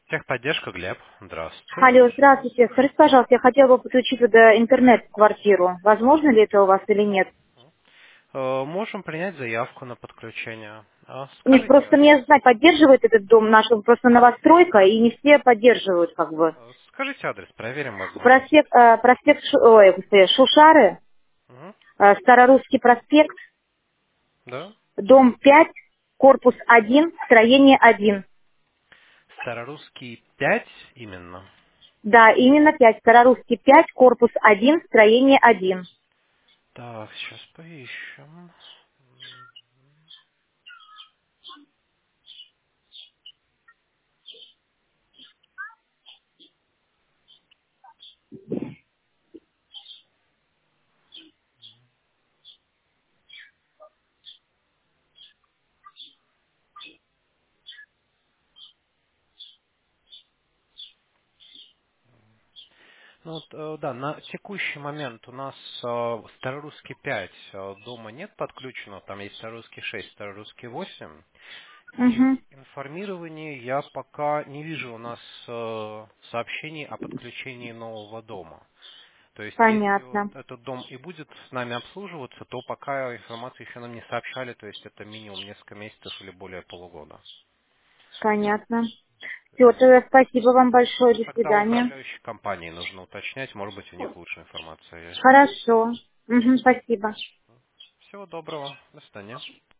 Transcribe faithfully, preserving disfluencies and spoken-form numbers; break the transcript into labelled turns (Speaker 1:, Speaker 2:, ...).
Speaker 1: Техподдержка, Глеб. Здравствуйте.
Speaker 2: Алло, здравствуйте. Скажите, пожалуйста, я хотела бы подключить туда интернет в квартиру. Возможно ли это у вас или нет?
Speaker 1: Э, Можем принять заявку на подключение. А,
Speaker 2: Нет,
Speaker 1: Скажите
Speaker 2: просто
Speaker 1: адрес.
Speaker 2: мне знать, поддерживает этот дом наш, он просто новостройка, и не все поддерживают, как бы.
Speaker 1: Э, Скажите адрес, проверим возможность.
Speaker 2: Проспект, э, проспект Шу- ой, господи, Шушары,
Speaker 1: Мгм.
Speaker 2: э, Старорусский проспект,
Speaker 1: Да.
Speaker 2: дом пять, корпус один, строение один.
Speaker 1: Старорусский пять именно.
Speaker 2: Да, именно пять. Старорусский пять, корпус один, строение один.
Speaker 1: Так, сейчас поищем. Ну вот, э, да, на текущий момент у нас э, Старорусский пять э, дома нет подключено, там есть Старорусский шесть, Старорусский восемь. И в
Speaker 2: Угу,
Speaker 1: информировании я пока не вижу у нас э, сообщений о подключении нового дома. То есть, если вот
Speaker 2: понятно,
Speaker 1: этот дом и будет с нами обслуживаться, то пока информацию еще нам не сообщали, то есть это минимум несколько месяцев или более полугода.
Speaker 2: понятно. Все, тогда спасибо вам большое, до
Speaker 1: Тогда у
Speaker 2: свидания.
Speaker 1: управляющей компании нужно уточнять, может быть, у них лучше информация есть.
Speaker 2: Хорошо. Мгм, спасибо.
Speaker 1: Всего доброго, до свидания.